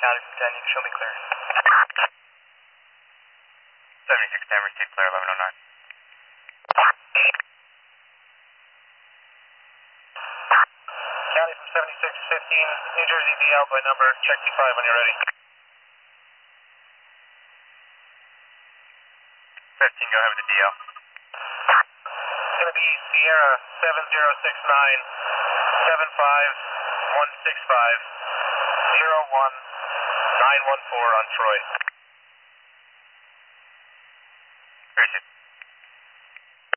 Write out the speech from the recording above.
County from 10, you can show me clear. 7610, receive clear, 1109. County from 7615, New Jersey DL by number, check T5 when you're ready. 15, go ahead with the DL. It's going to be Sierra 7069 75165 01914 on Troy. Appreciate it.